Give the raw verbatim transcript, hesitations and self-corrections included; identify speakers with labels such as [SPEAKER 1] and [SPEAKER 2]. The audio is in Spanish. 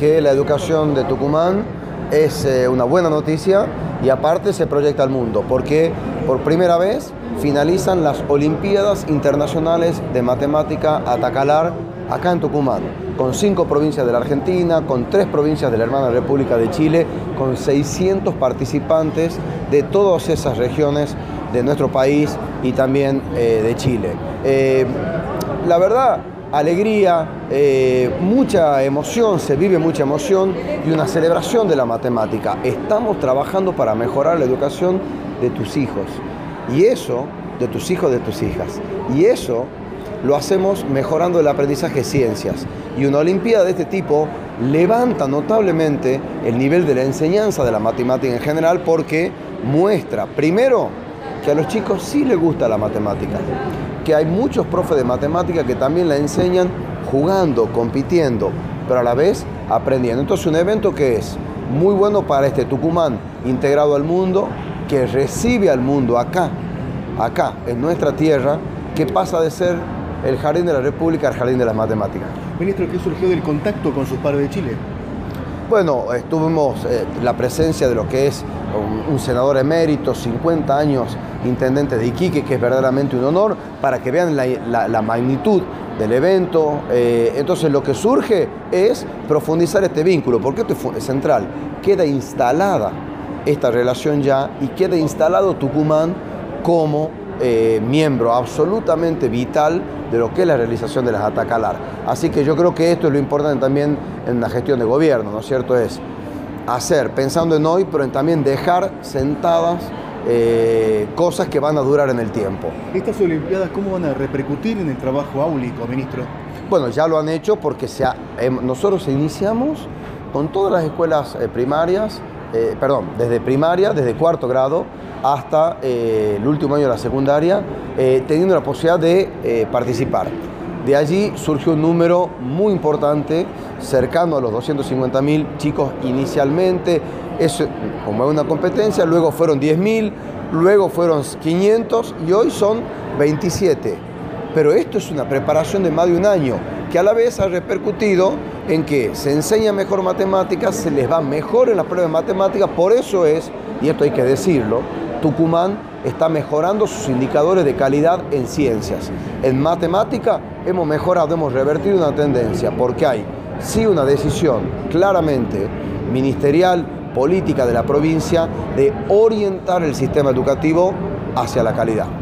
[SPEAKER 1] que la educación de Tucumán es eh, una buena noticia y aparte se proyecta al mundo, porque por primera vez finalizan las Olimpiadas Internacionales de Matemática Atacalar acá en Tucumán, con cinco provincias de la Argentina, con tres provincias de la hermana República de Chile, con seiscientos participantes de todas esas regiones de nuestro país y también eh, de Chile. Eh, la verdad, alegría, eh, mucha emoción, se vive mucha emoción y una celebración de la matemática. Estamos trabajando para mejorar la educación de tus hijos y eso, de tus hijos, de tus hijas. Y eso lo hacemos mejorando el aprendizaje de ciencias. Y una olimpiada de este tipo levanta notablemente el nivel de la enseñanza de la matemática en general porque muestra, primero, que a los chicos sí les gusta la matemática, que hay muchos profes de matemática que también la enseñan jugando, compitiendo, pero a la vez aprendiendo. Entonces un evento que es muy bueno para este Tucumán integrado al mundo, que recibe al mundo acá, acá, en nuestra tierra, que pasa de ser el Jardín de la República al Jardín de las Matemáticas.
[SPEAKER 2] Ministro, ¿qué surgió del contacto con sus pares de Chile?
[SPEAKER 1] Bueno, estuvimos eh, la presencia de lo que es un, un senador emérito, cincuenta años intendente de Iquique, que es verdaderamente un honor, para que vean la, la, la magnitud del evento. Eh, entonces lo que surge es profundizar este vínculo, porque esto es central. Queda instalada esta relación ya y queda instalado Tucumán como eh, miembro absolutamente vital de lo que es la realización de las Atacalar. Así que yo creo que esto es lo importante también en la gestión de gobierno, ¿no es cierto? Es hacer, pensando en hoy, pero en también dejar sentadas eh, cosas que van a durar en el tiempo.
[SPEAKER 2] ¿Estas Olimpiadas cómo van a repercutir en el trabajo áulico, ministro?
[SPEAKER 1] Bueno, ya lo han hecho porque se ha, eh, nosotros iniciamos con todas las escuelas eh, primarias, eh, perdón, desde primaria, desde cuarto grado, hasta eh, el último año de la secundaria, eh, teniendo la posibilidad de eh, participar. De allí surgió un número muy importante, cercano a los doscientos cincuenta mil chicos inicialmente, eso, como es una competencia, luego fueron diez mil, luego fueron quinientos y hoy son veintisiete. Pero esto es una preparación de más de un año, que a la vez ha repercutido en que se enseña mejor matemáticas, se les va mejor en las pruebas de matemáticas, por eso es, y esto hay que decirlo, Tucumán está mejorando sus indicadores de calidad en ciencias. En matemática hemos mejorado, hemos revertido una tendencia, porque hay sí una decisión claramente ministerial, política de la provincia, de orientar el sistema educativo hacia la calidad.